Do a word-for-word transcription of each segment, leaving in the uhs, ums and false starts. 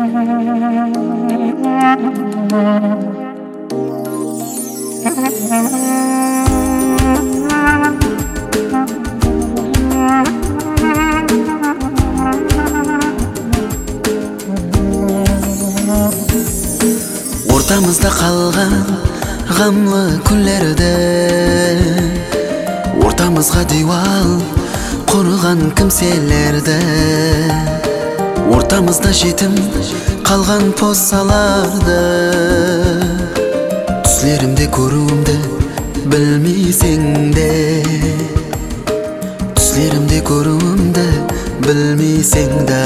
Ортамызда қалған ғамлы күндерде ортамызға дуал құрған кімселерді, ортамызда жетім қалған посаларды, түслерімде көруімді білмейсің де, түслерімде көруімді білмейсің де.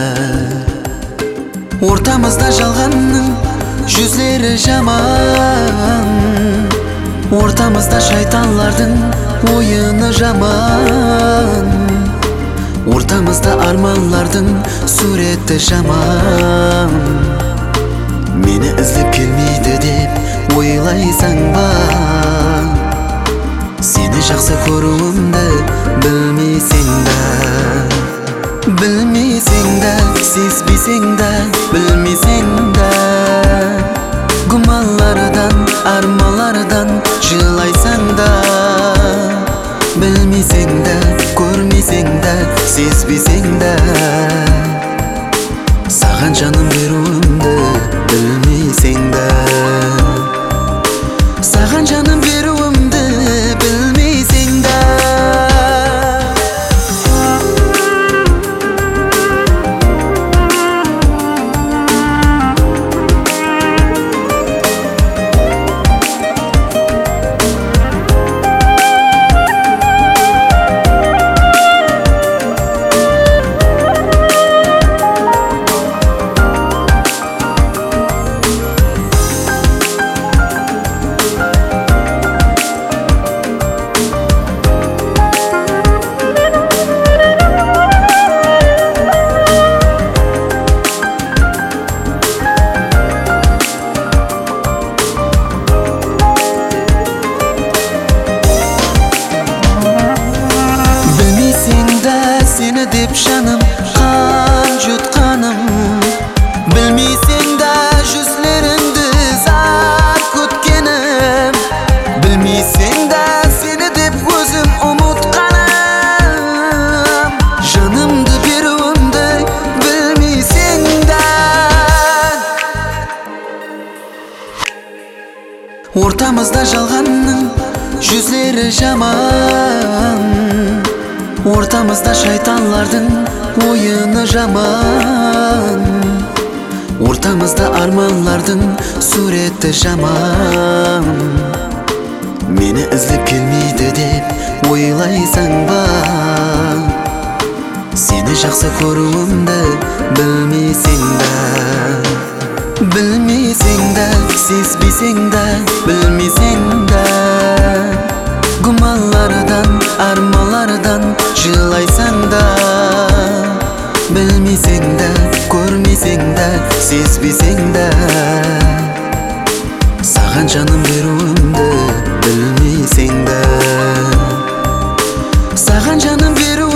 Ортамызда жалғанның жүзлері жаман, ортамызда шайтанлардың ойыны жаман, ортамызда арманлардың суреті жаман. Мені іздеп келмейді деп ойлайсың ба? Сені жақсы көруімді білмейсің да, білмейсің да, сезбейсің да, білмейсің да. Гумалардан, армалардан жылайсың да, білмейсің да, көрмейсің да, сезбейсің да. Саған жаным беруімді білмейсің да, саған жаным беруімді білмейсің да. Seni деп жаным қан жұтқаным, білмейсің да жүзлеріңді зар күткенім, білмейсің да сені деп өзім ұмытқаным. Жанымды беруімді білмейсің да. Ортамызда жалғанның жүзлері жаман, ортамызда шайтанлардың ойыны жаман, ортамызда арманлардың суреті жаман. Мені іздеп келмейді деп ойлайсың ба? Сені жақсы көруімді білмейсің да, білмейсің да, сезбейсің да, білмейсің да. Гумалардан, армалардан жылайсың да, білмейсің да, көрмейсің да, сезбейсің да. Саған жаным беруімді білмейсің да, саған жаным беруімді